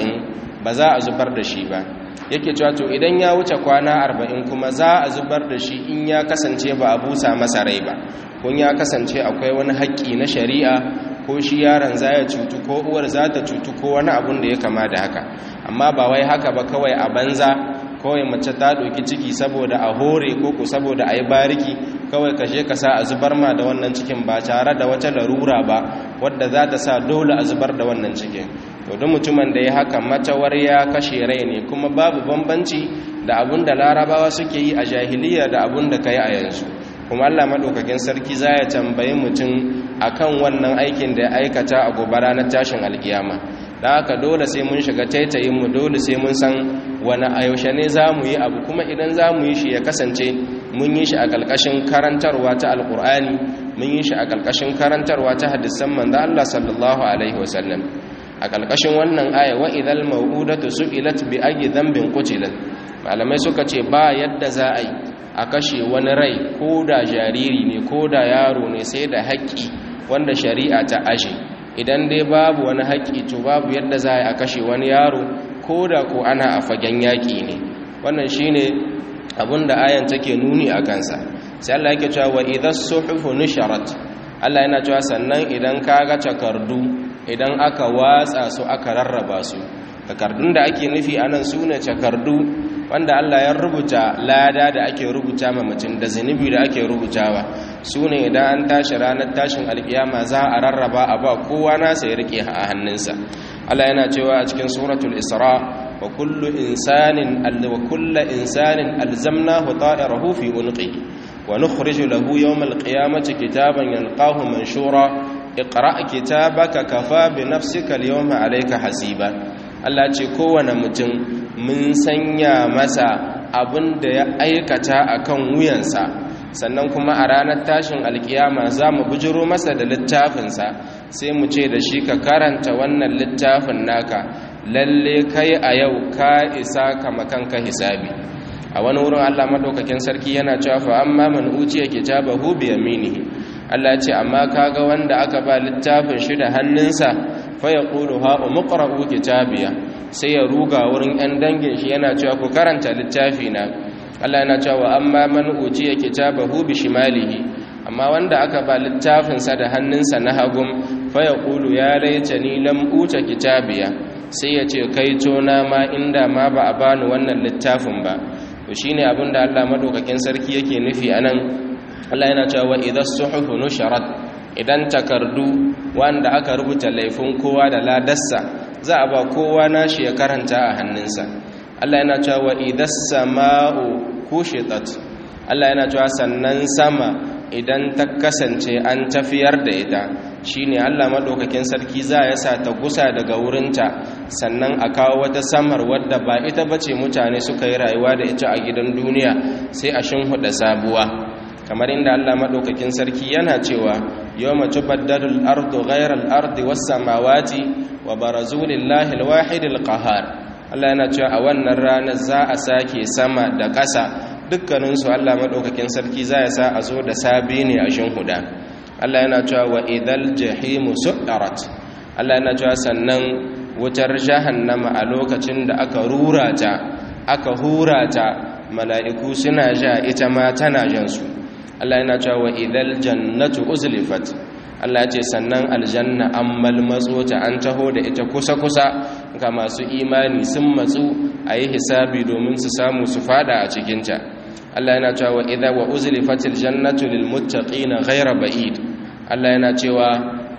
40 ba za a zubar da shi ba. yake cewa to idan ya wuce kwana 40 kuma za a zubar da shi in ya kasance ba a busa masa rai ba, kun ya kasance akwai wani haƙƙi na shari'a ko shi yaron za ya cutu ko uwar za ta cutu ko wani abun da ya kama da haka, amma ba wai haka ba kawai a banza, kawai mace ta ɗauki ciki saboda a hore ko ku saboda a yi bariki, kawai ka je ka sa a zubar ma da wannan cikin ba tare da wata larura ba wadda za ta sa dole a zubar da wannan cikin. to duk mutumin da ya haka matawar ya kashe rai ne, kuma babu bambanci da abun da larabawa suke yi a jahiliya da abun da ka yi a yanzu. kuma Allah madaukakin sarki za ya tambayi mutum akan wannan aikin da ya aikata a gobe ranar tashin alkiyama. da haka dole sai mun shiga taitayinmu, dole sai mun san wani yaushe ne za mu yi abu, kuma idan za mu yi shi ya kasance mun yi shi a ƙalƙashin karantarwa ta alƙur'ani, mun yi shi a ƙalƙashin karantarwa ta hadisan manzo Allah sallallahu alaihi wasallam. a ƙalƙashin wannan aya wa idhal maw'udatu su'ilat bi ayyi dhanbin qutilat, malamai suka ce ba yadda za a yi a kashe wani rai, ko da jariri ne ko da yaro ne, sai da haƙƙi wanda shari'a ta aje. idan dai babu wani haƙƙi to babu yadda za a kashe wani yaro, ko da ko ana a fagen yaƙi ne. wannan shine abin da ayan take nuni a kansa. sai Allah yake cewa wa idhas suhufu nusharat, Allah yana cewa sannan idan kaga takardu, idan aka watsa su aka rarraba su, takardun da ake nufi anan sune takardu wanda Allah ya rubuta lada da ake rubuta ma mutum da zunubi da ake rubutawa, sune idan an tashi ranar tashin alkiyama za a rarraba a ba kowa nasa ya rike a hannunsa. Allah yana cewa a cikin suratul Isra wa kullu insanin alzamnahu ta'irahu fi unqihi wa nukhriju lahu yawmal qiyamati kitaban yalqahu manshura iqra' kitabaka kafa bi nafsika al-yawma 'alayka hasiba. Allah ce kowane mutum mun sanya masa abin da ya aikata akan wuyansa, sannan kuma a ranar tashin alkiyama za mu bujiro masa da littafinsa, sai mu ce da shi ka karanta wannan littafin naka, lalle kai a yau ka isa kama kanka hisabi. a wani wurin Allah madaukakin sarki yana cewa fa amma man utiya kitabahu bi yaminihi, Allah ya ce amma kaga wanda aka ba littafin shi da hannunsa, fa yaqulu ha umqra'u kitabiya, sai ya ruga wurin ɗan dangin shi yana cewa ku karanta littafi na. Allah yana cewa amma man utiya kitabahu bi shimalihi, amma wanda aka ba littafin sa da hannunsa na hagum, fa yaqulu ya laitani lam uta kitabiya, sai ya ce kai tona ma inda ma ba a bani wannan littafin ba. to shine abinda Allah madaukakin sarki yake nufi anan. Allah yana cewa idhas suhufu nusharat, idan takardu wanda aka rubuta laifin kowa da ladarsa za a ba kowa nashi ya karanta a hannunsa. Allah yana cewa idhas sama'u kushitat, Allah yana cewa sannan sama idan ta kasance an tafiyar da ita, shine Allah madaukakin sarki za ya sa ta gusa daga wurinta, sannan a kawo wata samar wadda ba ita bace mutane suka yi rayuwa da ita a gidan duniya, sai a shinhuda sabuwa. kamar inda Allah madaukakin sarki yana cewa yawma tubaddalu al-ardu ghayra al-ardi was-samawati wa barazu lillahi al-wahid al-qahhar. Allah yana cewa a wannan ranar za a sake sama da ƙasa, dukkaninsu Allah madaukakin sarki za ya sa a zo da sabi ne a shinhuda. Allah yana cewa wa idhal jahimu su'arat, Allah yana cewa sannan wutar jahannama a lokacin da aka rura ta, aka hura ta, mala'iku suna ja, ita ma tana jan su. Allah yana cewa wa idhal jannatu uzlifat, Allah ya ce sannan aljanna an malmatso ta, an taho da ita kusa-kusa ga masu imani, sun matsu a yi hisabi domin su samu su fada a cikinta. Allah yana cewa idza wa uzlifatil jannatu lil muttaqina ghayra ba'id, Allah yana cewa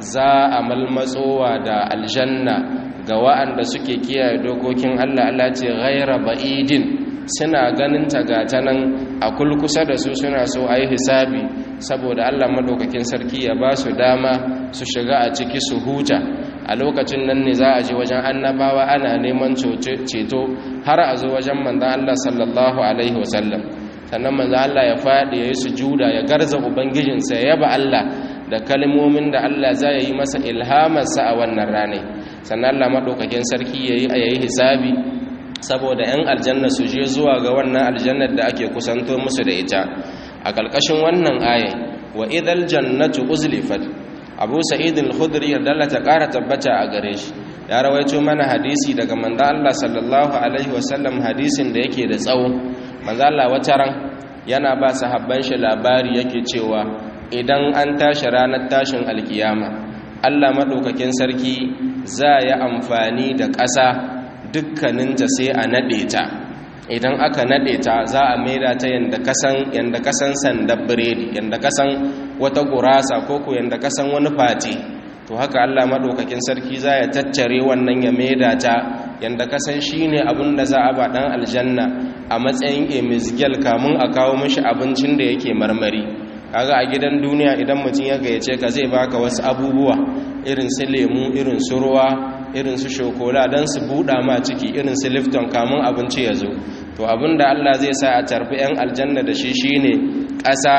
za a malmatsowa da aljanna ga wa'anda suke kiyaye dokokin Allah. Allah ce ghayra ba'idin, suna ganin ta gata nan a kulkusa da su, suna so a yi hisabi saboda Allah madaukakin sarki ya ba su dama su shiga a ciki su huta. a lokacin nan ne za a je wajen annabawa ana neman ceto, har a zo wajen manzon Allah sallallahu alaihi wasallam, sannan manzon Allah ya faɗi ya yi sujuda, ya garza ubangijinsa, ya yaba Allah da kalmomin da Allah za ya yi masa ilhamarsa a wannan ranar. sannan Allah madaukakin sarki ya yi hisabi saboda 'yan aljanna su je zuwa ga wannan aljannar da ake kusanto musu da ita. a ƙarƙashin wannan aya wa idhal jannatu uzlifat, Abu Sa'id al-Khudri ya dallata ƙara tabbata a gare shi, ya rawaito mana hadisi daga manzo Allah sallallahu alaihi wasallam, hadisin da yake da tsawo. manzo Allah wata ran yana ba sahabban shi labari, yake cewa idan an tashi ranar tashin alkiyama Allah madaukakin sarki za ya amfani da ƙasa dukkaninta sai a nade ta. Idan aka nade ta za a maida ta yanda kasan sandar biredi, yanda kasan wata gurasa ko yanda kasan wani fati. To haka Allah madaukakin sarki za ya tattare wannan ya maida ta yanda kasan shine abin da za a ba dan aljanna a matsayin emizgel kamun a kawo mishi abincin da yake marmari. Kaga a gidan duniya idan mutum ya gayyace ka zai baka wasu abubuwa irin su lemu, irin su ruwa, irin su shokola dan su buɗa ma ciki, irin su lifton kamun abinci ya zo. To abinda Allah zai sa a tarfi 'yan aljanna da shi shine ƙasa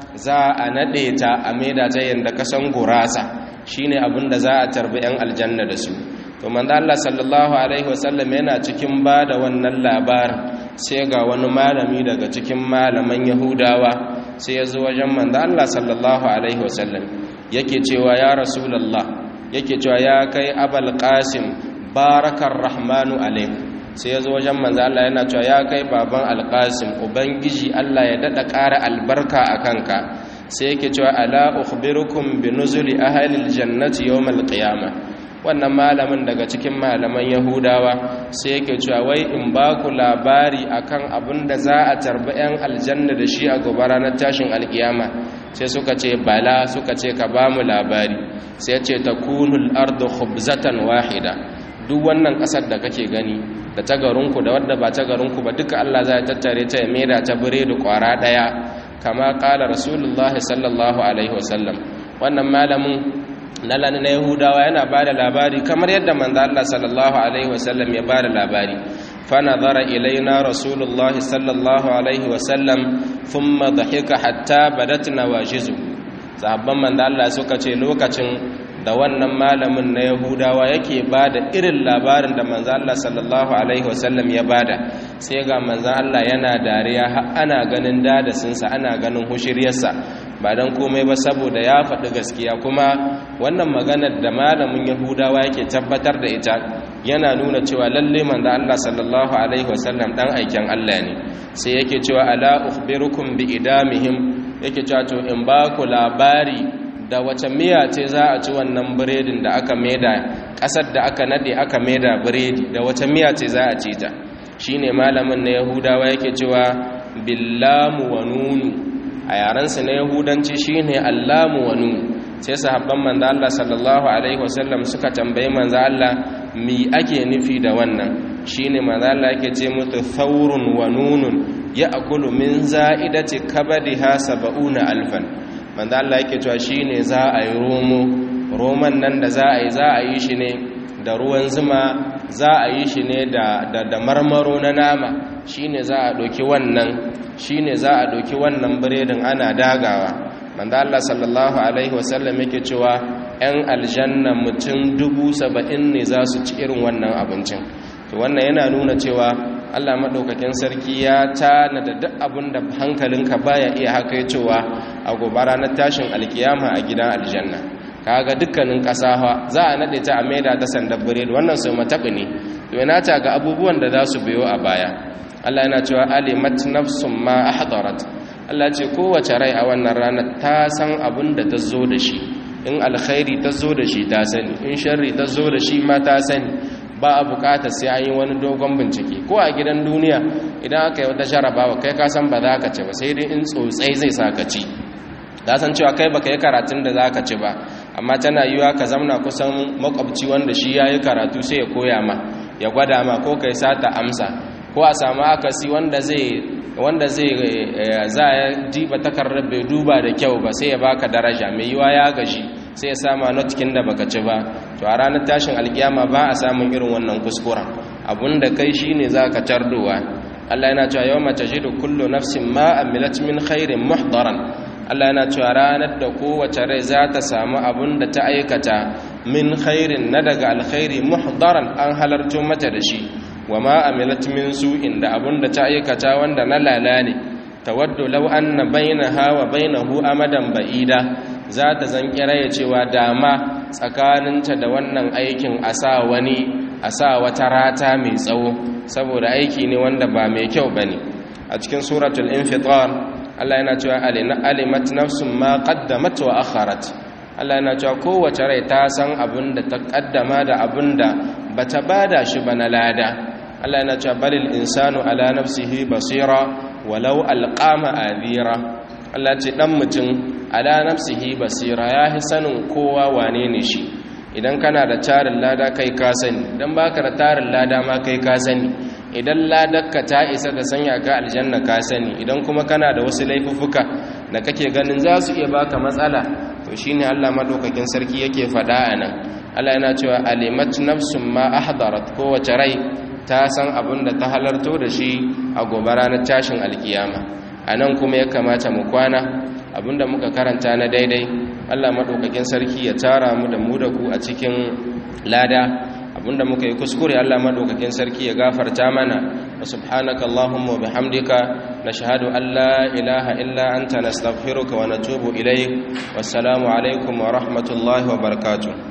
za a naɗe ta a maida ta yanda kasan gurasa, shine abinda za a tarbi 'yan aljanna da su. To manzo Allah sallallahu alaihi wasallam yana cikin bada wannan labarin sai ga wani malami daga cikin malaman Yahudawa sai ya zo wajen manzo Allah sallallahu alaihi wasallam yake cewa ya rasulullah, yake cewa ya kai abul qasim barakar rahmanu alaik. sai ya zo wajen manzo Allah yana cewa ya kai baban alqasim ubangiji Allah ya dada ƙara albarka a kanka. sai yake cewa ala ukhbirukum bi nuzuli ahli aljannati yawm alqiyamah. wannan malamin daga cikin malaman Yahudawa sai yake cewa wai in ba ku labari akan abin da za a tarbi 'yan aljanna da shi a gobe ranar tashin alkiyama. sai suka ce bala, suka ce ka ba mu labari. sai ya ce takunul ardu khubzatan wahida. duk wannan kasar da kake gani da ta garinku da wadda ba ta garinku ba duka Allah zai tattare ta ya maida ta biredi kwara daya kama kala rasulullahi sallallahu alaihi wasallam. wannan malamin na Yahudawa yana ba da labari kamar yadda manzo Allah sallallahu alaihi wasallam ya ba da labari. fa nazara ilaina rasulullahi sallallahu alaihi wasallam thumma dhahika hatta badat nawajizu. sahabban manzo Allah suka ce lokacin da wannan malamin na Yahudawa yake bada irin labarin da manzo Allah sallallahu alaihi wasallam ya bada, sai ga manzo Allah yana dariya har ana ganin dadasinsa, ana ganin hushiriyarsa, ba dan komai ba saboda ya faɗi gaskiya. kuma wannan maganar da malamin Yahudawa yake tabbatar da ita yana nuna cewa lalle manzo Allah sallallahu alaihi wasallam dan aikin Allah ne. sai yake cewa ala ukhbirukum bi idamihim, yake cewa to in ba ku labari da wace miya ce za a ci wannan biredin da aka maida, ƙasar da aka nade aka maida biredi, da wace miya ce za a ci ta. shine malamin na Yahudawa yake cewa billamu wa nunu. a yarensu na Yahudanci shine allamu wa nunu. sai sahabban manzo Allah sallallahu alaihi wasallam suka tambayi manzo Allah mi ake nufi da wannan. shine manzo Allah yake ce mutu thawrun wa nunun ya'kulu min za'idati kabadiha 70,000. manzo Allah yake cewa shine za a yi roman nan da za a yi shi ne da ruwan zuma, za a yi shi ne da marmaro na nama. shine za a doki wannan biredin ana dagawa. manzo Allah sallallahu alaihi wasallam yake cewa 'yan aljanna mutum 70,000 ne za su ci irin wannan abincin. to wannan yana nuna cewa Allah madaukakin sarki ya tanada duk abin da hankalinka baya iya haka cewa a gobe ranar tashin alkiyama a gidan aljanna. kaga dukkanin ƙasa za a nade ta a maida ta sandar biredi, wannan sai matabi ne. to yana ta ga abubuwan da za su biyo a baya. Allah yana cewa alimat nafsum ma ahdarat. Allah ce kowace rai a wannan ranar ta san abin da ta zo da shi. in alkhairi ta zo da shi ta sani, in sharri ta zo da shi ma ta sani. ba a bukata sai an yi wani dogon bincike. ko a gidan duniya idan aka yi wata jarabawa kai ka san ba za ka ci ba, sai dai in tsotsai zai sa ka ci. ka san cewa kai baka yi karatun da za ka ci ba, amma tana yiwa ka zamna kusan makwabci wanda shi ya yi karatu sai ya koya ma, ya gwada ma, ko kai sata amsa, ko a samu akasi wanda zai za a diba takardar bai duba da kyau ba sai ya baka daraja, mai yiwa ya gashi sai ya sama notkin da baka ci ba. to a ranar tashin alkiyama ba a samun irin wannan kuskuren. abinda kai shine zaka tardowa. Allah yana cewa yawma tajidu kullu nafsin ma amilat min khairin muhdaran. Allah yana cewa ranar da kowace rai za ta samu abinda ta aikata min khairin na daga alkhairi muhdaran an halarto mata da shi, wa ma amilat min su'in da abinda ta aikata wanda na lala ne. tawaddu law anna bainaha wa bainahu amadan ba'ida. za ta zanki raye cewa dama tsakaninta da wannan aikin a sa wata rata mai tsawo, saboda aiki ne wanda ba mai kyau bane. a cikin suratul infitar Allah yana cewa alimat nafsun ma qaddamat wa akharat. Allah yana cewa kowace rai ta san abin da ta kaddama da abin da bata bada shi ba na lada. Allah yana cewa balil insanu ala nafsihi basira walau alqama adhira. Allah ce dan mutum ala nafsihi basira ya hi sanin kowa wane ne shi. Idan kana da tarin lada kai ka sani, idan baka da tarin lada ma kai ka sani. Idan ladarka ta isa da sanya ka aljanna ka sani, idan kuma kana da wasu laifuffuka da kake ganin za su iya baka matsala, to shine Allah madaukakin sarki yake faɗa anan. Allah yana cewa alimat nafsum ma ahdarat, kowace rai ta san abin da ta halarto da shi a gobe ranar tashin alkiyama. Anan kuma ya kamata mu kwana, abinda muka karanta na daidai Allah madaukakin sarki ya tara mu da ku a cikin lada, abinda muka yi kuskure Allah madaukakin sarki ya gafarta mana. Wa subhanaka allahumma wa bihamdika nashhadu an la ilaha illa anta nastaghfiruka wa natubu ilayk. Wassalamu alaikum wa rahmatullahi wa barakatuh.